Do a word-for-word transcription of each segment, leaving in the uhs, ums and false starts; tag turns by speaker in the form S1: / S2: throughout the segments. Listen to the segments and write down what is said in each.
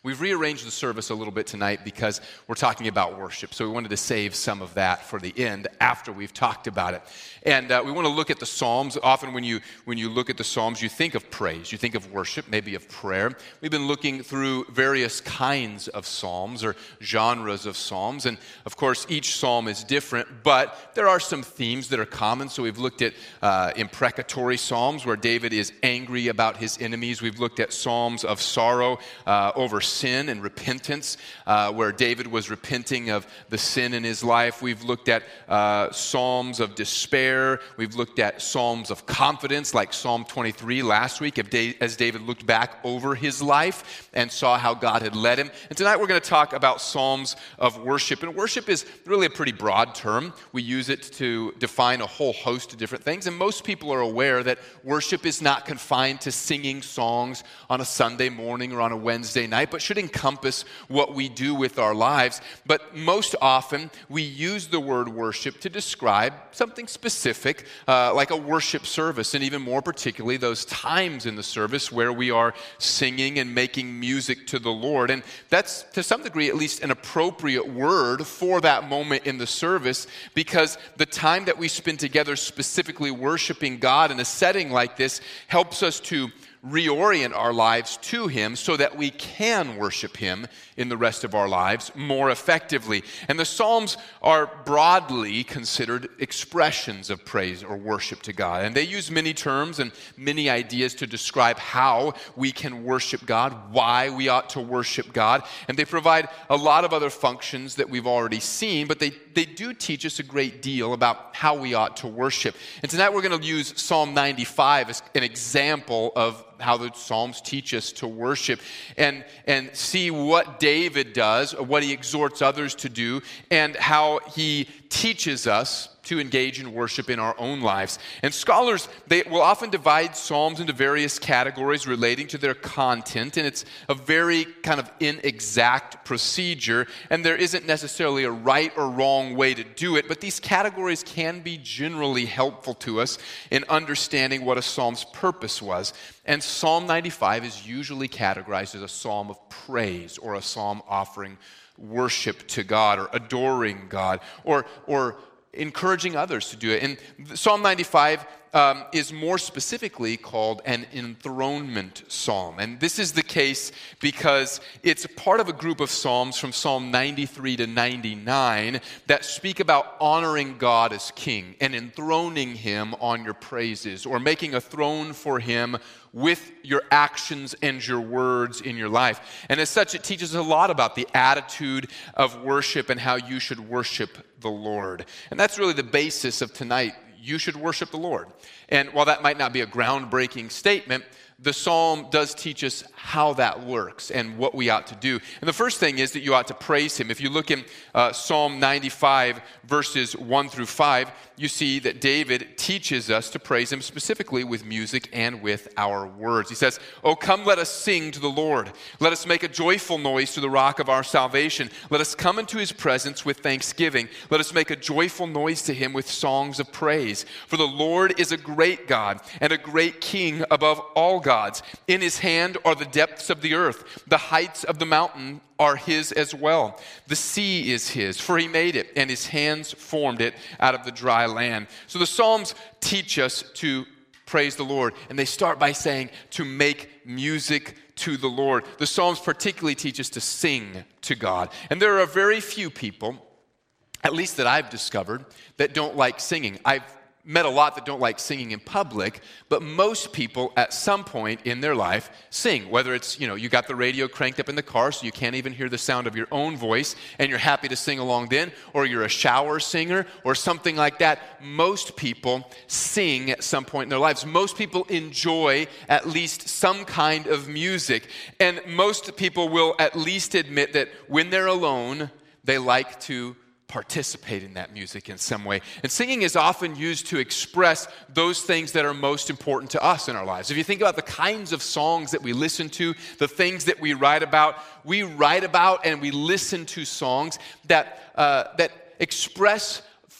S1: We've rearranged the service a little bit tonight because we're talking about worship. So we wanted to save some of that for the end after we've talked about it. And uh, we want to look at the Psalms. Often when you when you look at the Psalms, you think of praise, you think of worship, maybe of prayer. We've been looking through various kinds of Psalms or genres of Psalms. And of course, each Psalm is different, but there are some themes that are common. So we've looked at uh, imprecatory Psalms where David is angry about his enemies. We've looked at Psalms of sorrow uh, over sin and repentance, uh, where David was repenting of the sin in his life. We've looked at uh, Psalms of despair. We've looked at Psalms of confidence, like Psalm twenty-three last week, as David looked back over his life and saw how God had led him. And tonight we're going to talk about Psalms of worship. And worship is really a pretty broad term. We use it to define a whole host of different things. And most people are aware that worship is not confined to singing songs on a Sunday morning or on a Wednesday night, but should encompass what we do with our lives. But most often, we use the word worship to describe something specific, uh, like a worship service, and even more particularly, those times in the service where we are singing and making music to the Lord. And that's, to some degree, at least an appropriate word for that moment in the service, because the time that we spend together specifically worshiping God in a setting like this helps us to reorient our lives to Him so that we can worship Him in the rest of our lives more effectively. And the Psalms are broadly considered expressions of praise or worship to God. And they use many terms and many ideas to describe how we can worship God, why we ought to worship God. And they provide a lot of other functions that we've already seen, but they, they do teach us a great deal about how we ought to worship. And tonight we're going to use Psalm ninety-five as an example of how the Psalms teach us to worship, and, and see what David does, or what he exhorts others to do, and how he teaches us to engage in worship in our own lives. And scholars, they will often divide Psalms into various categories relating to their content, and it's a very kind of inexact procedure, and there isn't necessarily a right or wrong way to do it, but these categories can be generally helpful to us in understanding what a Psalm's purpose was. And Psalm ninety-five is usually categorized as a psalm of praise, or a psalm offering worship to God, or adoring God, or or encouraging others to do it. And Psalm ninety-five um, is more specifically called an enthronement psalm. And this is the case because it's part of a group of psalms from Psalm ninety-three to ninety-nine that speak about honoring God as king and enthroning Him on your praises, or making a throne for Him with your actions and your words in your life. And as such, it teaches a lot about the attitude of worship and how you should worship the Lord. And that's really the basis of tonight. You should worship the Lord. And while that might not be a groundbreaking statement, the psalm does teach us how that works and what we ought to do. And the first thing is that you ought to praise Him. If you look in uh, Psalm ninety-five, verses one through five, you see that David teaches us to praise Him specifically with music and with our words. He says, "Oh, come, let us sing to the Lord. Let us make a joyful noise to the rock of our salvation. Let us come into His presence with thanksgiving. Let us make a joyful noise to Him with songs of praise. For the Lord is a great God and a great King above all gods. In His hand are the depths of the earth. The heights of the mountain are His as well. The sea is His, for He made it, and His hands formed it out of the dry land." So the Psalms teach us to praise the Lord, and they start by saying to make music to the Lord. The Psalms particularly teach us to sing to God. And there are very few people, at least that I've discovered, that don't like singing. I've met a lot that don't like singing in public, but most people at some point in their life sing. Whether it's, you know, you got the radio cranked up in the car so you can't even hear the sound of your own voice and you're happy to sing along then, or you're a shower singer or something like that. Most people sing at some point in their lives. Most people enjoy at least some kind of music. And most people will at least admit that when they're alone, they like to participate in that music in some way. And singing is often used to express those things that are most important to us in our lives. If you think about the kinds of songs that we listen to, the things that we write about, we write about and we listen to songs that uh, that express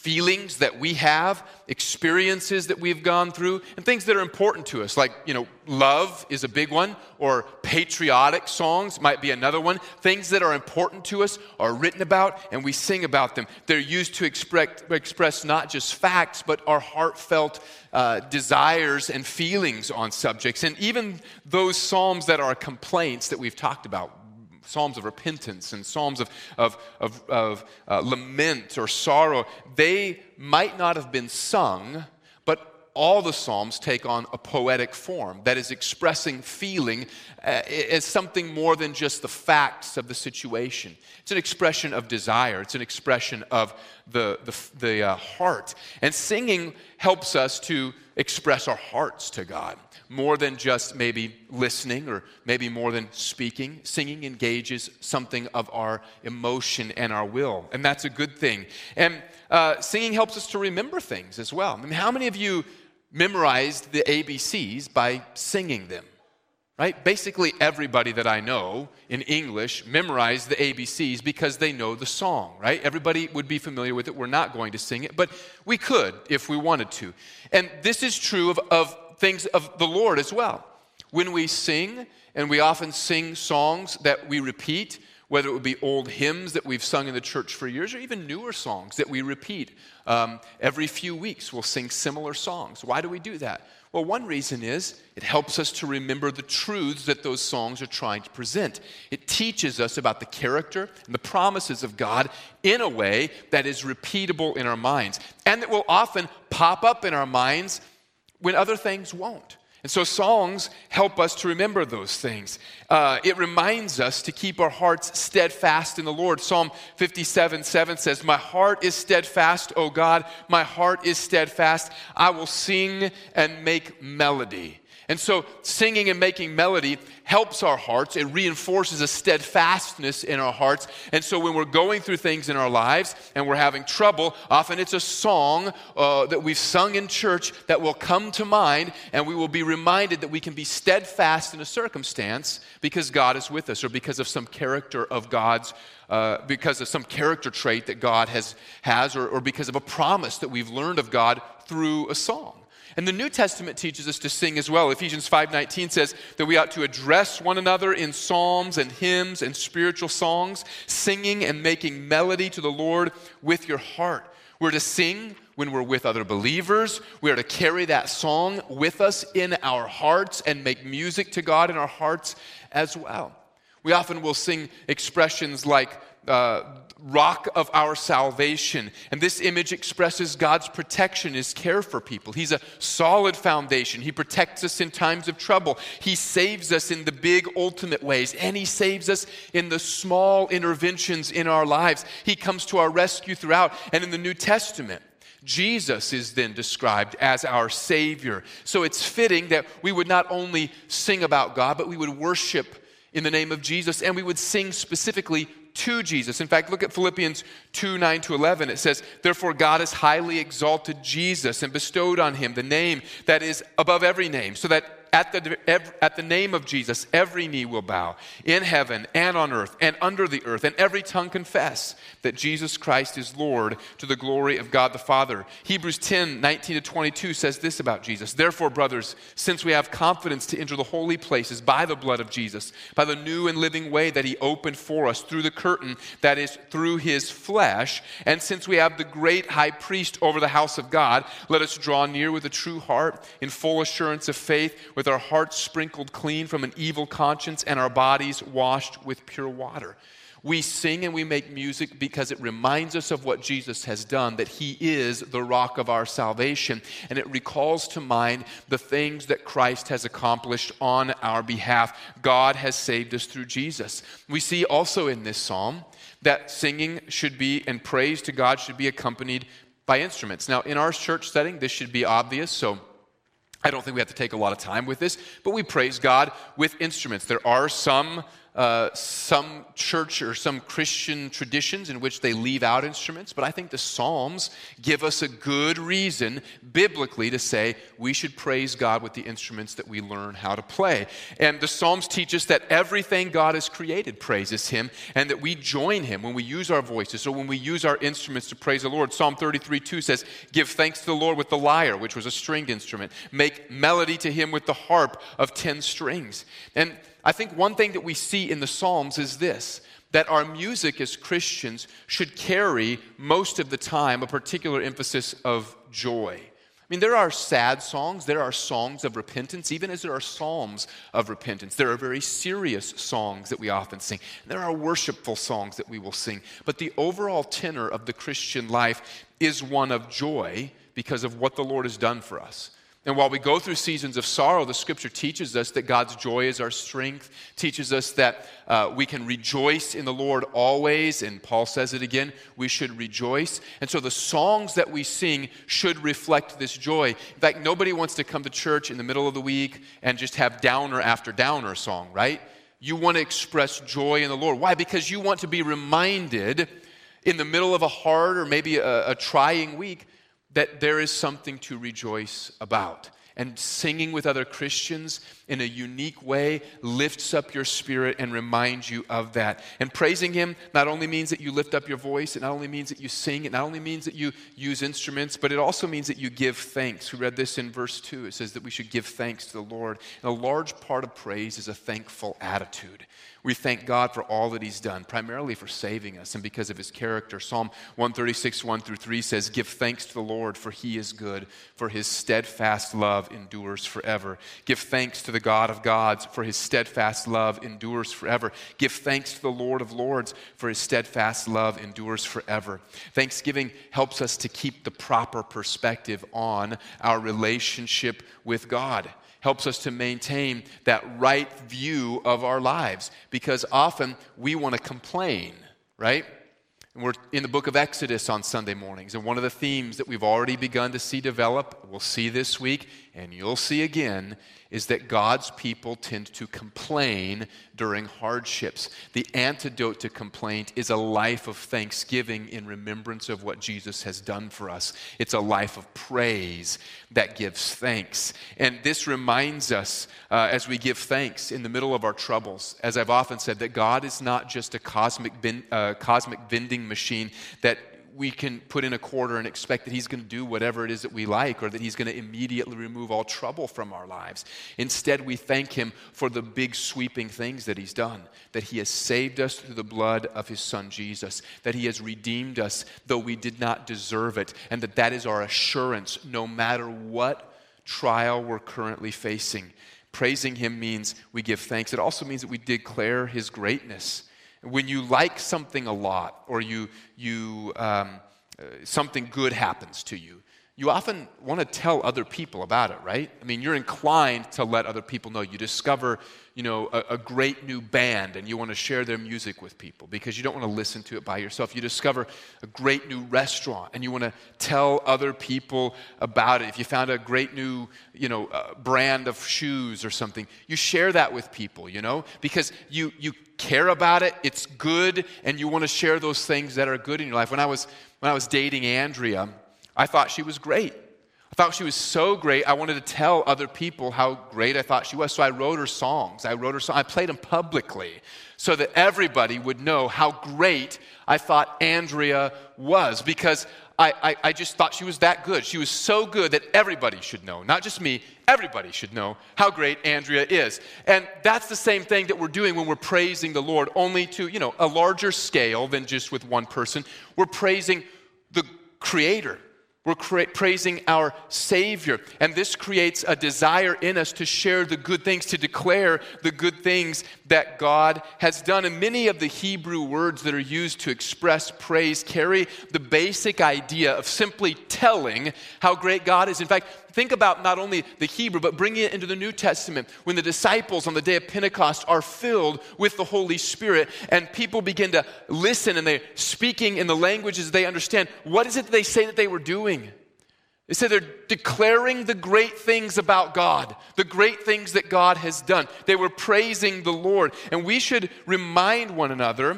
S1: feelings that we have, experiences that we've gone through, and things that are important to us, like, you know, love is a big one, or patriotic songs might be another one. Things that are important to us are written about, and we sing about them. They're used to express, express not just facts, but our heartfelt uh, desires and feelings on subjects. And even those psalms that are complaints that we've talked about, psalms of repentance and psalms of, of, of, of uh, lament or sorrow, they might not have been sung, but all the psalms take on a poetic form that is expressing feeling uh, as something more than just the facts of the situation. It's an expression of desire. It's an expression of the, the, the uh, heart. And singing helps us to express our hearts to God, more than just maybe listening or maybe more than speaking. Singing engages something of our emotion and our will, and that's a good thing. And uh, singing helps us to remember things as well. I mean, how many of you memorized the A B Cs by singing them? Right? Basically everybody that I know in English memorized the A B Cs because they know the song, right? Everybody would be familiar with it. We're not going to sing it, but we could if we wanted to. And this is true of, of things of the Lord as well. When we sing, and we often sing songs that we repeat, whether it would be old hymns that we've sung in the church for years, or even newer songs that we repeat. Um, every few weeks we'll sing similar songs. Why do we do that? Well, one reason is it helps us to remember the truths that those songs are trying to present. It teaches us about the character and the promises of God in a way that is repeatable in our minds, and that will often pop up in our minds when other things won't. And so songs help us to remember those things. Uh, it reminds us to keep our hearts steadfast in the Lord. Psalm fifty-seven seven says, "My heart is steadfast, O God, my heart is steadfast. I will sing and make melody." And so singing and making melody helps our hearts. It reinforces a steadfastness in our hearts. And so when we're going through things in our lives and we're having trouble, often it's a song uh, that we've sung in church that will come to mind, and we will be reminded that we can be steadfast in a circumstance because God is with us, or because of some character of God's, uh, because of some character trait that God has, has or, or because of a promise that we've learned of God through a song. And the New Testament teaches us to sing as well. Ephesians five nineteen says that we ought to address one another in psalms and hymns and spiritual songs, singing and making melody to the Lord with your heart. We're to sing when we're with other believers. We are to carry that song with us in our hearts and make music to God in our hearts as well. We often will sing expressions like uh, rock of our salvation. And this image expresses God's protection, His care for people. He's a solid foundation. He protects us in times of trouble. He saves us in the big ultimate ways, and He saves us in the small interventions in our lives. He comes to our rescue throughout. And in the New Testament, Jesus is then described as our Savior. So it's fitting that we would not only sing about God, but we would worship in the name of Jesus, and we would sing specifically to Jesus. In fact, look at Philippians two, nine to eleven. It says, "Therefore God has highly exalted Jesus and bestowed on Him the name that is above every name, so that at the, at the name of Jesus, every knee will bow in heaven and on earth and under the earth, and every tongue confess that Jesus Christ is Lord, to the glory of God the Father." Hebrews ten, nineteen to twenty-two says this about Jesus: "Therefore, brothers, since we have confidence to enter the holy places by the blood of Jesus, by the new and living way that He opened for us through the curtain, that is, through His flesh, and since we have the great high priest over the house of God, let us draw near with a true heart, in full assurance of faith, with our hearts sprinkled clean from an evil conscience and our bodies washed with pure water." We sing and we make music because it reminds us of what Jesus has done, that He is the rock of our salvation, and it recalls to mind the things that Christ has accomplished on our behalf. God has saved us through Jesus. We see also in this psalm that singing should be, and praise to God should be, accompanied by instruments. Now, in our church setting, this should be obvious, so I don't think we have to take a lot of time with this, but we praise God with instruments. There are some uh, some church or some Christian traditions in which they leave out instruments, but I think the Psalms give us a good reason biblically to say we should praise God with the instruments that we learn how to play. And the Psalms teach us that everything God has created praises Him, and that we join Him when we use our voices or when we use our instruments to praise the Lord. Psalm thirty-three two says, "Give thanks to the Lord with the lyre," which was a stringed instrument. "Make melody to Him with the harp of ten strings." And I think one thing that we see in the Psalms is this, that our music as Christians should carry most of the time a particular emphasis of joy. I mean, there are sad songs, there are songs of repentance, even as there are psalms of repentance. There are very serious songs that we often sing. There are worshipful songs that we will sing. But the overall tenor of the Christian life is one of joy because of what the Lord has done for us. And while we go through seasons of sorrow, the Scripture teaches us that God's joy is our strength, teaches us that uh, we can rejoice in the Lord always, and Paul says it again, we should rejoice. And so the songs that we sing should reflect this joy. In fact, nobody wants to come to church in the middle of the week and just have downer after downer song, right? You want to express joy in the Lord. Why? Because you want to be reminded in the middle of a hard or maybe a, a trying week that there is something to rejoice about. And singing with other Christians in a unique way lifts up your spirit and reminds you of that. And praising Him not only means that you lift up your voice, it not only means that you sing, it not only means that you use instruments, but it also means that you give thanks. We read this in verse two. It says that we should give thanks to the Lord. And a large part of praise is a thankful attitude. We thank God for all that He's done, primarily for saving us and because of His character. Psalm one thirty-six, one through three says, "Give thanks to the Lord, for He is good, for His steadfast love endures forever. Give thanks to the God of gods, for His steadfast love endures forever. Give thanks to the Lord of lords, for His steadfast love endures forever." Thanksgiving helps us to keep the proper perspective on our relationship with God. Helps us to maintain that right view of our lives, because often we want to complain, right? And we're in the book of Exodus on Sunday mornings, and one of the themes that we've already begun to see develop, we'll see this week, and you'll see again, is that God's people tend to complain during hardships. The antidote to complaint is a life of thanksgiving in remembrance of what Jesus has done for us. It's a life of praise that gives thanks. And this reminds us uh, as we give thanks in the middle of our troubles, as I've often said, that God is not just a cosmic, bin, uh, cosmic vending machine that we can put in a quarter and expect that He's going to do whatever it is that we like, or that He's going to immediately remove all trouble from our lives. Instead, we thank Him for the big sweeping things that He's done, that He has saved us through the blood of His Son Jesus, that He has redeemed us though we did not deserve it, and that that is our assurance no matter what trial we're currently facing. Praising Him means we give thanks. It also means that we declare His greatness. When you like something a lot, or you you um, uh, something good happens to you, you often want to tell other people about it, right? I mean, you're inclined to let other people know. You discover, you know, a, a great new band, and you want to share their music with people because you don't want to listen to it by yourself. You discover a great new restaurant, and you want to tell other people about it. If you found a great new, you know, uh, brand of shoes or something, you share that with people, you know, because you you care about it, it's good, and you want to share those things that are good in your life. When I was when I was dating Andrea, I thought she was great. I thought she was so great, I wanted to tell other people how great I thought she was. So I wrote her songs. I wrote her songs. I played them publicly so that everybody would know how great I thought Andrea was, because I, I, I just thought she was that good. She was so good that everybody should know, not just me, everybody should know how great Andrea is. And that's the same thing that we're doing when we're praising the Lord, only to, you know, a larger scale than just with one person. We're praising the Creator. We're cra- praising our Savior. And this creates a desire in us to share the good things, to declare the good things that God has done. And many of the Hebrew words that are used to express praise carry the basic idea of simply telling how great God is. In fact, think about not only the Hebrew, but bringing it into the New Testament. When the disciples on the day of Pentecost are filled with the Holy Spirit, and people begin to listen, and they're speaking in the languages they understand, what is it that they say that they were doing? It said they're declaring the great things about God, the great things that God has done. They were praising the Lord. And we should remind one another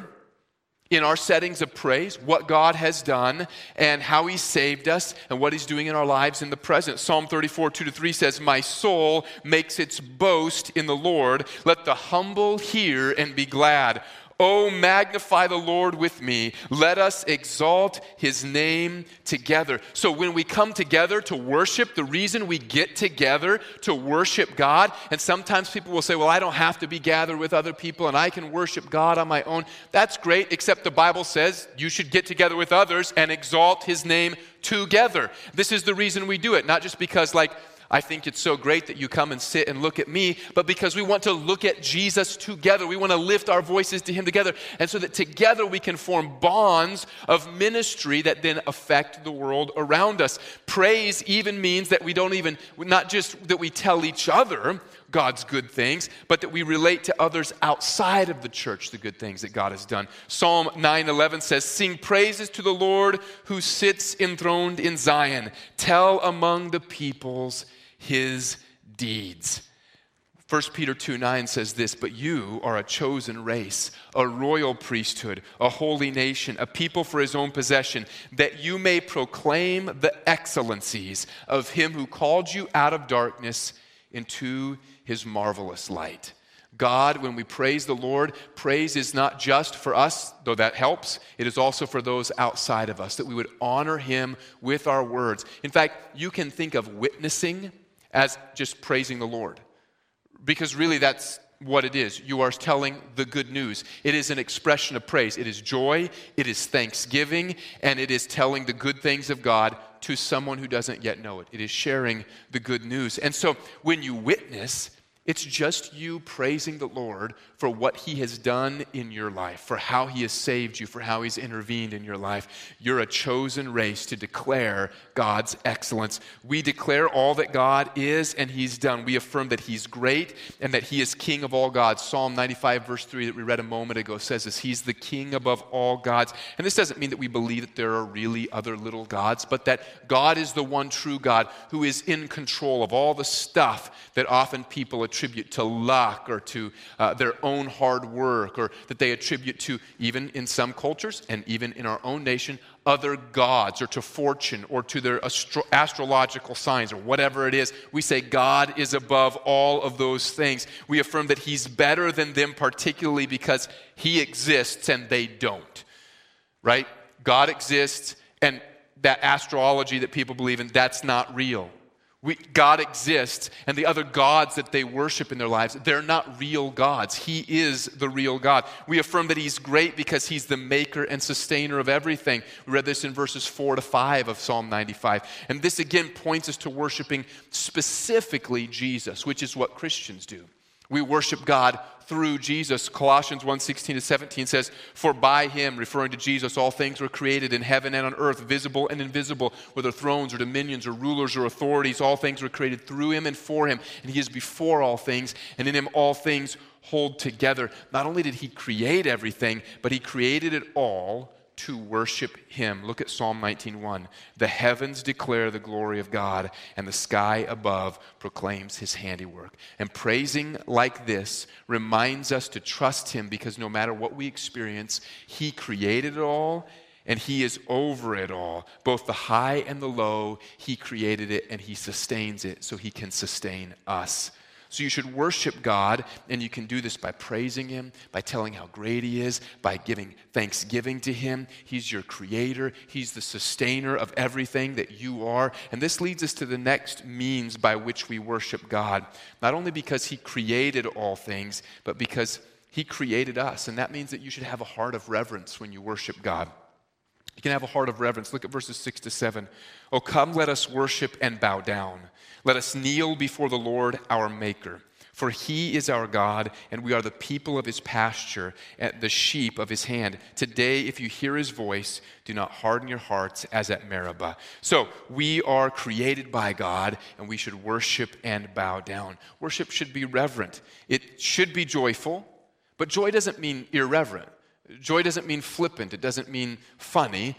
S1: in our settings of praise what God has done and how He saved us and what He's doing in our lives in the present. Psalm thirty-four, two to three says, "My soul makes its boast in the Lord. Let the humble hear and be glad. Oh, magnify the Lord with me. Let us exalt His name together." So when we come together to worship, the reason we get together to worship God, and sometimes people will say, well, I don't have to be gathered with other people and I can worship God on my own. That's great, except the Bible says you should get together with others and exalt His name together. This is the reason we do it, not just because like, I think it's so great that you come and sit and look at me, but because we want to look at Jesus together. We want to lift our voices to Him together. And so that together we can form bonds of ministry that then affect the world around us. Praise even means that we don't even, not just that we tell each other God's good things, but that we relate to others outside of the church the good things that God has done. Psalm nine eleven says, "Sing praises to the Lord who sits enthroned in Zion. Tell among the peoples His deeds." First Peter two nine says this, "But you are a chosen race, a royal priesthood, a holy nation, a people for His own possession, that you may proclaim the excellencies of Him who called you out of darkness into His marvelous light." God, when we praise the Lord, praise is not just for us, though that helps. It is also for those outside of us, that we would honor Him with our words. In fact, you can think of witnessing as just praising the Lord, because really that's what it is. You are telling the good news. It is an expression of praise. It is joy, it is thanksgiving, and it is telling the good things of God to someone who doesn't yet know it. It is sharing the good news. And so when you witness, it's just you praising the Lord for what He has done in your life, for how He has saved you, for how He's intervened in your life. You're a chosen race to declare God's excellence. We declare all that God is and He's done. We affirm that He's great and that He is King of all gods. Psalm ninety-five verse three that we read a moment ago says this, He's the King above all gods. And this doesn't mean that we believe that there are really other little gods, but that God is the one true God who is in control of all the stuff that often people attribute to luck or to uh, their own hard work, or that they attribute to, even in some cultures and even in our own nation, other gods, or to fortune, or to their astro- astrological signs, or whatever it is. We say God is above all of those things. We affirm that He's better than them, particularly because He exists and they don't. Right? God exists, and that astrology that people believe in, that's not real. We, God exists, and the other gods that they worship in their lives, they're not real gods. He is the real God. We affirm that He's great because He's the maker and sustainer of everything. We read this in verses four to five of Psalm ninety-five. And this again points us to worshiping specifically Jesus, which is what Christians do. We worship God through Jesus. Colossians one sixteen to seventeen says, "For by Him," referring to Jesus, "all things were created in heaven and on earth, visible and invisible, whether thrones or dominions or rulers or authorities. All things were created through Him and for Him. And He is before all things, and in Him all things hold together." Not only did He create everything, but He created it all to worship Him. Look at Psalm nineteen one. "The heavens declare the glory of God, and the sky above proclaims His handiwork." And praising like this reminds us to trust Him, because no matter what we experience, He created it all, and He is over it all. Both the high and the low, He created it, and He sustains it so He can sustain us. So you should worship God, and you can do this by praising Him, by telling how great He is, by giving thanksgiving to Him. He's your creator. He's the sustainer of everything that you are. And this leads us to the next means by which we worship God. Not only because He created all things, but because He created us. And that means that you should have a heart of reverence when you worship God. You can have a heart of reverence. Look at verses six to seven. "Oh, come, let us worship and bow down. Let us kneel before the Lord our Maker. For He is our God, and we are the people of His pasture, and the sheep of His hand. Today, if you hear His voice, do not harden your hearts as at Meribah." So we are created by God, and we should worship and bow down. Worship should be reverent. It should be joyful, but joy doesn't mean irreverent. Joy doesn't mean flippant. It doesn't mean funny.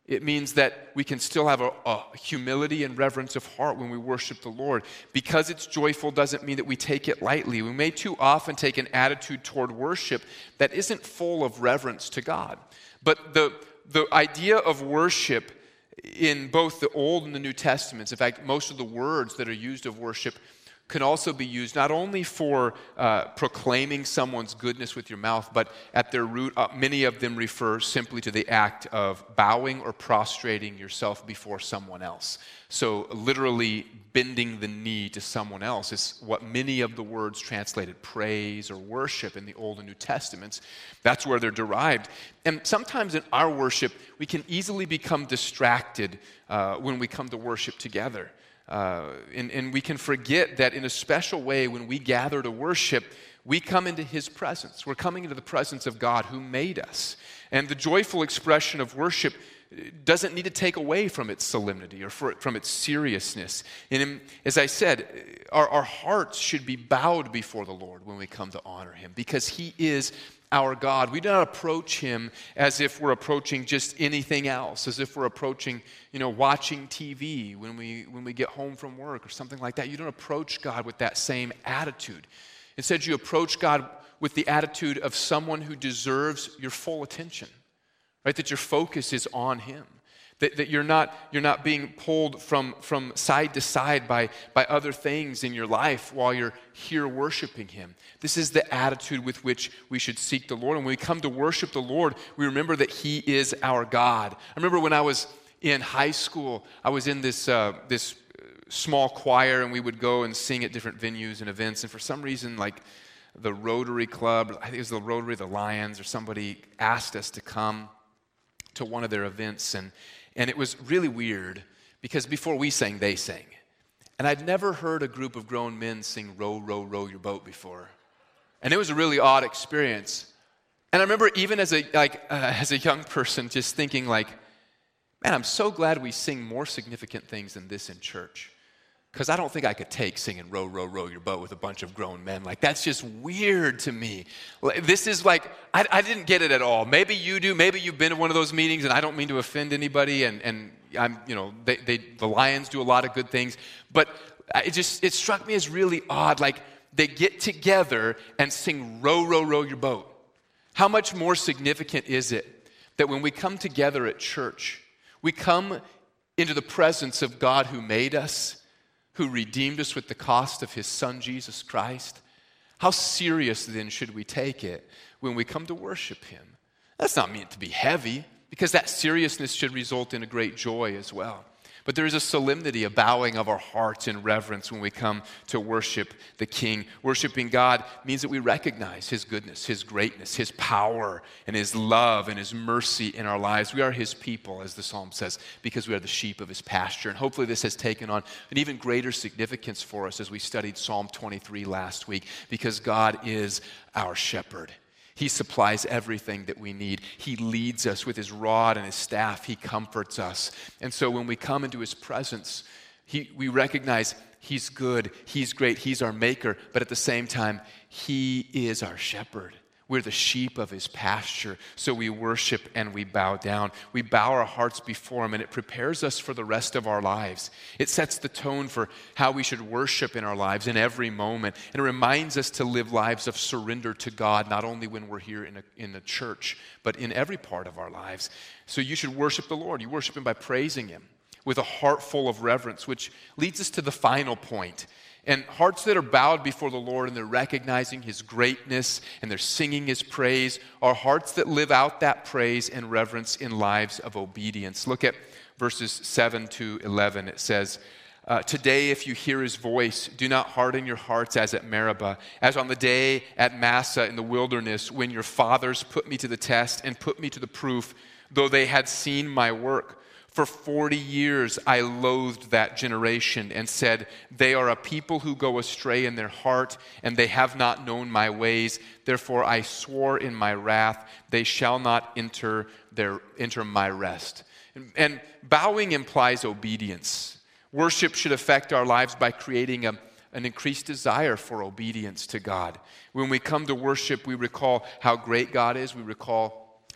S1: It means that we can still have a, a humility and reverence of heart when we worship the Lord. Because it's joyful doesn't mean that we take it lightly. We may too often take an attitude toward worship that isn't full of reverence to God. But the, the idea of worship in both the Old and the New Testaments, in fact, most of the words that are used of worship can also be used not only for uh, proclaiming someone's goodness with your mouth, but at their root, uh, many of them refer simply to the act of bowing or prostrating yourself before someone else. So literally bending the knee to someone else is what many of the words translated praise or worship in the Old and New Testaments. That's where they're derived. And sometimes in our worship, we can easily become distracted uh, when we come to worship together. Uh, and, and we can forget that in a special way, when we gather to worship, we come into His presence. We're coming into the presence of God who made us. And the joyful expression of worship doesn't need to take away from its solemnity or for, from its seriousness. And in, as I said, our, our hearts should be bowed before the Lord when we come to honor Him, because He is our God. We do not approach Him as if we're approaching just anything else, as if we're approaching, you know, watching T V when we when we get home from work or something like that. You don't approach God with that same attitude. Instead, you approach God with the attitude of someone who deserves your full attention, right? That your focus is on Him. That, that you're not you're not being pulled from, from side to side by, by other things in your life while you're here worshiping Him. This is the attitude with which we should seek the Lord. And when we come to worship the Lord, we remember that He is our God. I remember when I was in high school, I was in this uh, this small choir, and we would go and sing at different venues and events. And for some reason, like the Rotary Club, I think it was the Rotary, the Lions, or somebody asked us to come to one of their events. And And it was really weird because before we sang, they sang. And I'd never heard a group of grown men sing Row, Row, Row Your Boat before. And it was a really odd experience. And I remember even as a like uh, as a young person just thinking like, man, I'm so glad we sing more significant things than this in church. Because I don't think I could take singing Row, Row, Row Your Boat with a bunch of grown men. Like, that's just weird to me. This is like, I, I didn't get it at all. Maybe you do. Maybe you've been to one of those meetings, and I don't mean to offend anybody. And, and I'm, you know, they, they, the Lions do a lot of good things. But it just, it struck me as really odd. Like, they get together and sing Row, Row, Row Your Boat. How much more significant is it that when we come together at church, we come into the presence of God who made us, who redeemed us with the cost of His Son, Jesus Christ? How serious then should we take it when we come to worship Him? That's not meant to be heavy, because that seriousness should result in a great joy as well. But there is a solemnity, a bowing of our hearts in reverence when we come to worship the King. Worshiping God means that we recognize His goodness, His greatness, His power, and His love and His mercy in our lives. We are His people, as the psalm says, because we are the sheep of His pasture. And hopefully this has taken on an even greater significance for us as we studied Psalm twenty-three last week, because God is our shepherd. He supplies everything that we need. He leads us with His rod and His staff. He comforts us. And so when we come into His presence, he, we recognize He's good, He's great, He's our maker, but at the same time, He is our shepherd. We're the sheep of His pasture, so we worship and we bow down. We bow our hearts before Him, and it prepares us for the rest of our lives. It sets the tone for how we should worship in our lives in every moment, and it reminds us to live lives of surrender to God, not only when we're here in a, in a church, but in every part of our lives. So you should worship the Lord. You worship Him by praising Him with a heart full of reverence, which leads us to the final point. And hearts that are bowed before the Lord and they're recognizing His greatness and they're singing His praise are hearts that live out that praise and reverence in lives of obedience. Look at verses seven to eleven. It says, uh, today if you hear His voice, do not harden your hearts as at Meribah, as on the day at Massah in the wilderness, when your fathers put me to the test and put me to the proof, though they had seen my work. For forty years I loathed that generation and said, they are a people who go astray in their heart, and they have not known my ways. Therefore I swore in my wrath, they shall not enter their enter my rest. And, and bowing implies obedience. Worship should affect our lives by creating a, an increased desire for obedience to God. When we come to worship, we recall how great God is. We recall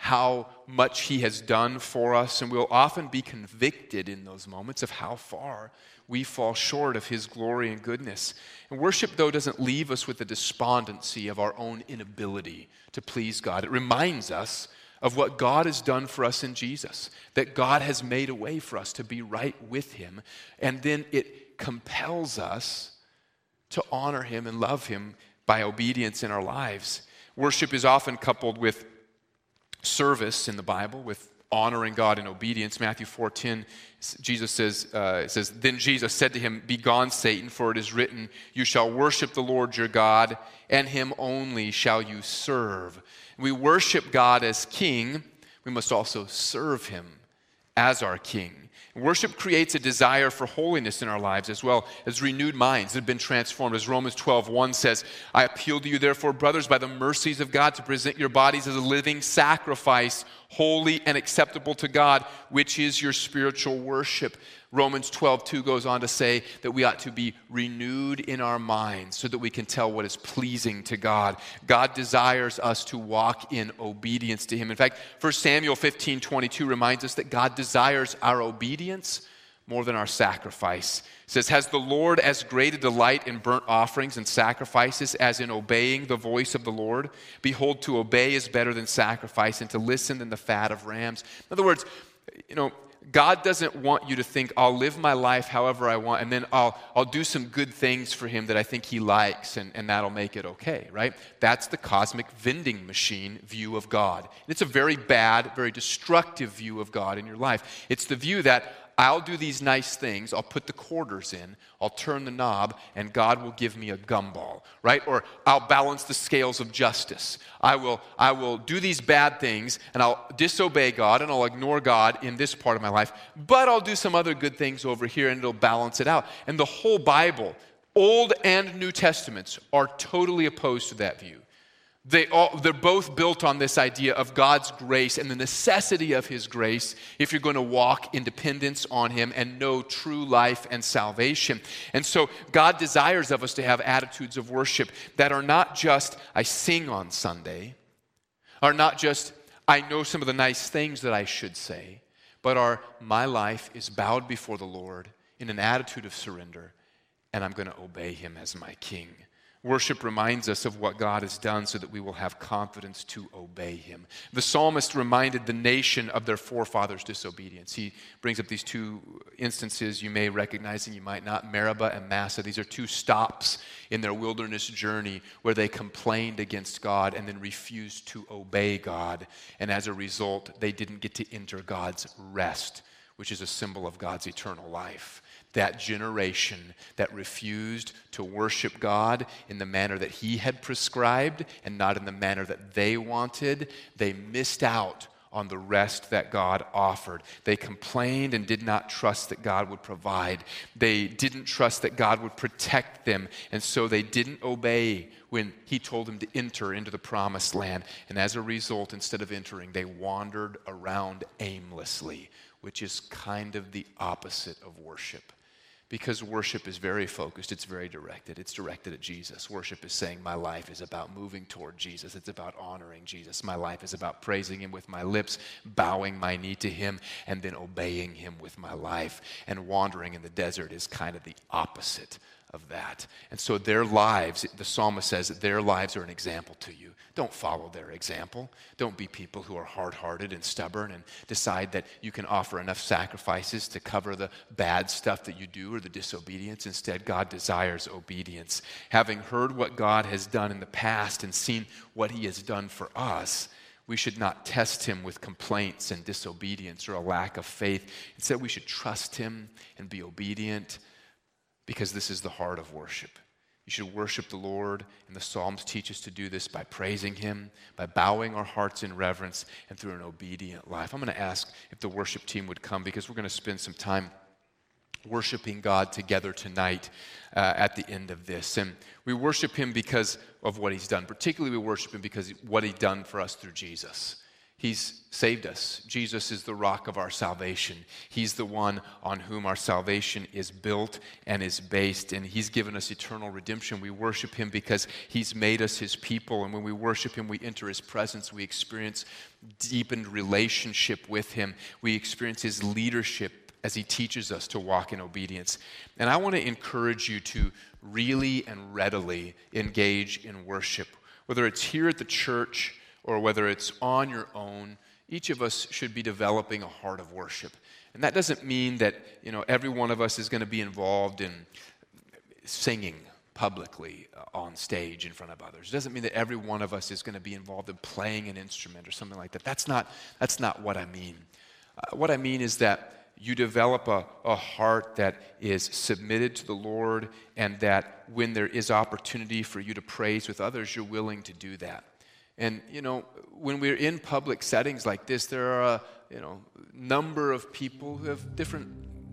S1: how much he has done for us, and we'll often be convicted in those moments of how far we fall short of his glory and goodness. And worship, though, doesn't leave us with the despondency of our own inability to please God. It reminds us of what God has done for us in Jesus, that God has made a way for us to be right with him, and then it compels us to honor him and love him by obedience in our lives. Worship is often coupled with service in the Bible, with honoring God in obedience. Matthew four ten, Jesus says, uh, it says, "Then Jesus said to him, 'Begone, Satan, for it is written, you shall worship the Lord your God, and him only shall you serve.'" We worship God as king. We must also serve him as our king. Worship creates a desire for holiness in our lives, as well as renewed minds that have been transformed. As Romans twelve one says, "I appeal to you, therefore, brothers, by the mercies of God, to present your bodies as a living sacrifice, holy and acceptable to God, which is your spiritual worship." Romans twelve two goes on to say that we ought to be renewed in our minds so that we can tell what is pleasing to God. God desires us to walk in obedience to him. In fact, First Samuel fifteen twenty-two reminds us that God desires our obedience more than our sacrifice. It says, "Has the Lord as great a delight in burnt offerings and sacrifices as in obeying the voice of the Lord? Behold, to obey is better than sacrifice, and to listen than the fat of rams." In other words, you know, God doesn't want you to think, I'll live my life however I want, and then I'll I'll do some good things for him that I think he likes, and, and that'll make it okay, right? That's the cosmic vending machine view of God. And it's a very bad, very destructive view of God in your life. It's the view that I'll do these nice things, I'll put the quarters in, I'll turn the knob, and God will give me a gumball, right? Or I'll balance the scales of justice. I will, I will do these bad things, and I'll disobey God, and I'll ignore God in this part of my life, but I'll do some other good things over here, and it'll balance it out. And the whole Bible, Old and New Testaments, are totally opposed to that view. They all, they're both built on this idea of God's grace and the necessity of his grace if you're going to walk in dependence on him and know true life and salvation. And so God desires of us to have attitudes of worship that are not just, I sing on Sunday, are not just, I know some of the nice things that I should say, but are, my life is bowed before the Lord in an attitude of surrender, and I'm going to obey him as my king. Worship reminds us of what God has done so that we will have confidence to obey him. The psalmist reminded the nation of their forefathers' disobedience. He brings up these two instances you may recognize and you might not, Meribah and Massah. These are two stops in their wilderness journey where they complained against God and then refused to obey God. And as a result, they didn't get to enter God's rest, which is a symbol of God's eternal life. That generation that refused to worship God in the manner that he had prescribed and not in the manner that they wanted, they missed out on the rest that God offered. They complained and did not trust that God would provide. They didn't trust that God would protect them, and so they didn't obey when he told them to enter into the promised land. And as a result, instead of entering, they wandered around aimlessly, which is kind of the opposite of worship. Because worship is very focused, it's very directed. It's directed at Jesus. Worship is saying my life is about moving toward Jesus. It's about honoring Jesus. My life is about praising him with my lips, bowing my knee to him, and then obeying him with my life. And wandering in the desert is kind of the opposite of that. And so their lives, the psalmist says, their lives are an example to you. Don't follow their example. Don't be people who are hard-hearted and stubborn and decide that you can offer enough sacrifices to cover the bad stuff that you do or the disobedience. Instead, God desires obedience. Having heard what God has done in the past and seen what he has done for us, we should not test him with complaints and disobedience or a lack of faith. Instead, we should trust him and be obedient, because this is the heart of worship. You should worship the Lord, and the Psalms teach us to do this by praising him, by bowing our hearts in reverence, and through an obedient life. I'm going to ask if the worship team would come, because we're going to spend some time worshiping God together tonight uh, at the end of this. And we worship him because of what he's done. Particularly, we worship him because of what he's done for us through Jesus. He's saved us. Jesus is the rock of our salvation. He's the one on whom our salvation is built and is based, and he's given us eternal redemption. We worship him because he's made us his people, and when we worship him, we enter his presence. We experience deepened relationship with him. We experience his leadership as he teaches us to walk in obedience. And I want to encourage you to really and readily engage in worship, whether it's here at the church or whether it's on your own. Each of us should be developing a heart of worship. And that doesn't mean that, you know, every one of us is going to be involved in singing publicly on stage in front of others. It doesn't mean that every one of us is going to be involved in playing an instrument or something like that. That's not, that's not what I mean. Uh, what I mean is that you develop a, a heart that is submitted to the Lord, and that when there is opportunity for you to praise with others, you're willing to do that. And, you know, when we're in public settings like this, there are a, you know, number of people who have different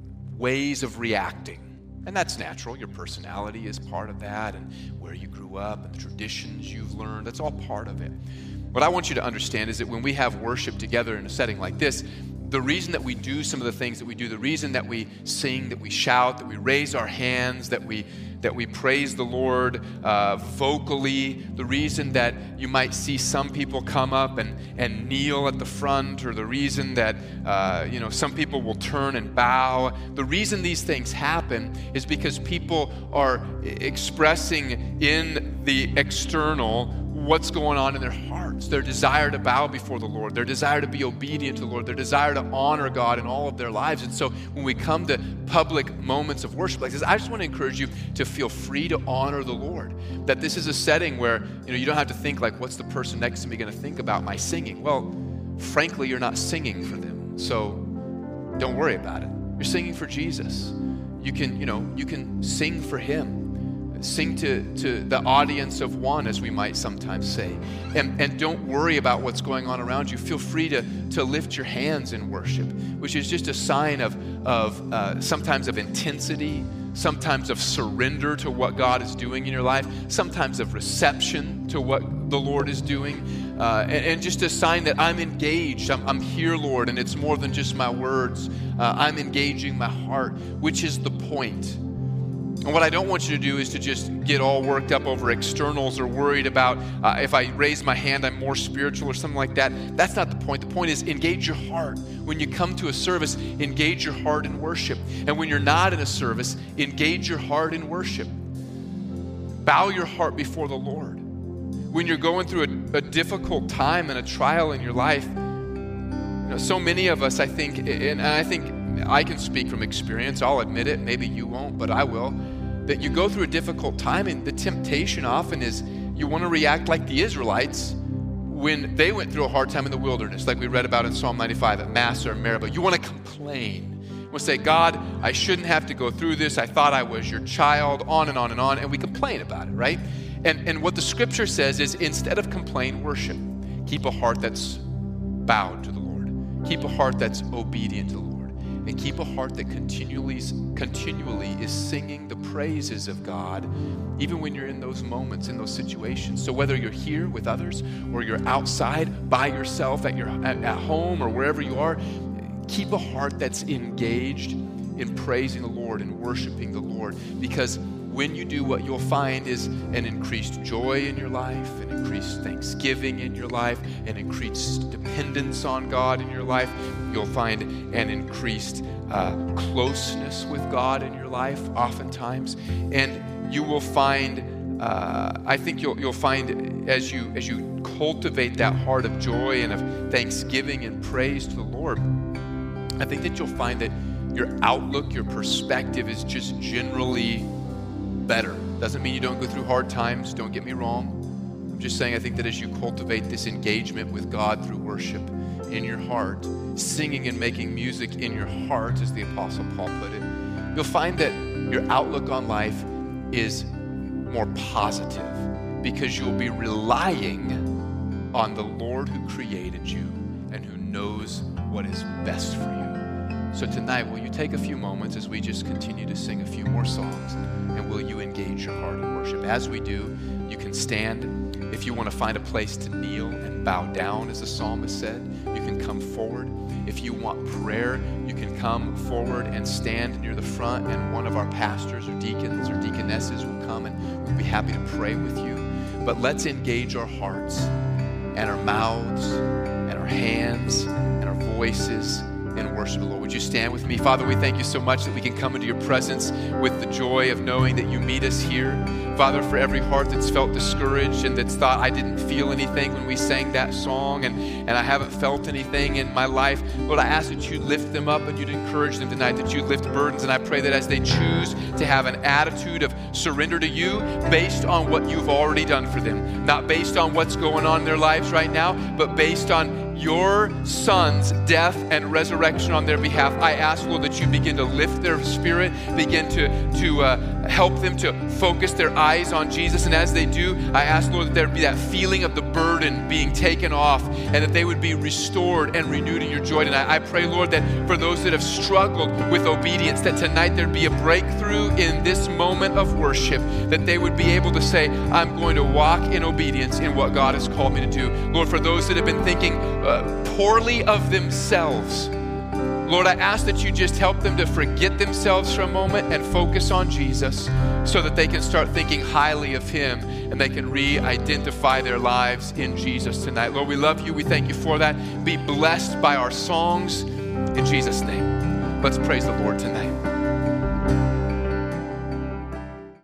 S1: ways of reacting. And that's natural. Your personality is part of that, and where you grew up, and the traditions you've learned, that's all part of it. What I want you to understand is that when we have worship together in a setting like this, the reason that we do some of the things that we do, the reason that we sing, that we shout, that we raise our hands, that we that we praise the Lord uh, vocally, the reason that you might see some people come up and, and kneel at the front, or the reason that uh, you know some people will turn and bow, the reason these things happen is because people are expressing in the external what's going on in their hearts, their desire to bow before the Lord, their desire to be obedient to the Lord, their desire to honor God in all of their lives. And so when we come to public moments of worship like this, I just want to encourage you to feel free to honor the Lord. That this is a setting where, you know, you don't have to think like, what's the person next to me going to think about my singing? Well, frankly, you're not singing for them, so don't worry about it. You're singing for Jesus. You can, you know, you can sing for him. Sing to, to the audience of one, as we might sometimes say. And, and don't worry about what's going on around you. Feel free to, to lift your hands in worship, which is just a sign of, of uh, sometimes of intensity, sometimes of surrender to what God is doing in your life, sometimes of reception to what the Lord is doing, uh, and, and just a sign that I'm engaged. I'm, I'm here, Lord, and it's more than just my words. Uh, I'm engaging my heart, which is the point. And what I don't want you to do is to just get all worked up over externals, or worried about uh, if I raise my hand, I'm more spiritual or something like that. That's not the point. The point is engage your heart. When you come to a service, engage your heart in worship. And when you're not in a service, engage your heart in worship. Bow your heart before the Lord. When you're going through a, a difficult time and a trial in your life, you know, so many of us, I think, and I think I can speak from experience, I'll admit it, maybe you won't, but I will, that you go through a difficult time, and the temptation often is you want to react like the Israelites when they went through a hard time in the wilderness, like we read about in Psalm ninety-five at Massa or Meribah. You want to complain. You want to say, God, I shouldn't have to go through this. I thought I was your child, on and on and on, and we complain about it, right? And, and what the scripture says is, instead of complain, worship. Keep a heart that's bowed to the Lord. Keep a heart that's obedient to the Lord. And keep a heart that continually, continually is singing the praises of God, even when you're in those moments, in those situations. So whether you're here with others, or you're outside by yourself at your at, at home, or wherever you are, keep a heart that's engaged in praising the Lord and worshiping the Lord. Because when you do, what you'll find is an increased joy in your life, an increased thanksgiving in your life, an increased dependence on God in your life. You'll find an increased uh, closeness with God in your life, oftentimes, and you will find. Uh, I think you'll you'll find as you as you cultivate that heart of joy and of thanksgiving and praise to the Lord, I think that you'll find that your outlook, your perspective is just generally better. Doesn't mean you don't go through hard times, don't get me wrong. I'm just saying, I think that as you cultivate this engagement with God through worship in your heart, singing and making music in your heart, as the Apostle Paul put it, you'll find that your outlook on life is more positive, because you'll be relying on the Lord who created you and who knows what is best for you. So tonight, will you take a few moments as we just continue to sing a few more songs, and will you engage your heart in worship? As we do, you can stand If you want to find a place to kneel and bow down, as the psalmist said, you can come forward. If you want prayer, you can come forward and stand near the front, and one of our pastors or deacons or deaconesses will come and we'll be happy to pray with you. But let's engage our hearts and our mouths and our hands and our voices in worship of the Lord. Would you stand with me? Father, we thank you so much that we can come into your presence with the joy of knowing that you meet us here. Father, for every heart that's felt discouraged and that's thought, I didn't feel anything when we sang that song, and, and I haven't felt anything in my life, Lord, I ask that you lift them up and you'd encourage them tonight, that you lift burdens. And I pray that as they choose to have an attitude of surrender to you based on what you've already done for them, not based on what's going on in their lives right now, but based on your Son's death and resurrection on their behalf, I ask, Lord, that you begin to lift their spirit, begin to, to uh, help them to focus their eyes on Jesus. And as they do, I ask, Lord, that there would be that feeling of the burden being taken off, and that they would be restored and renewed in your joy tonight. I pray, Lord, that for those that have struggled with obedience, that tonight there'd be a breakthrough in this moment of worship, that they would be able to say, I'm going to walk in obedience in what God has called me to do. Lord, for those that have been thinking uh, poorly of themselves, Lord, I ask that you just help them to forget themselves for a moment and focus on Jesus, so that they can start thinking highly of him and they can re-identify their lives in Jesus tonight. Lord, we love you. We thank you for that. Be blessed by our songs in Jesus' name. Let's praise the Lord tonight.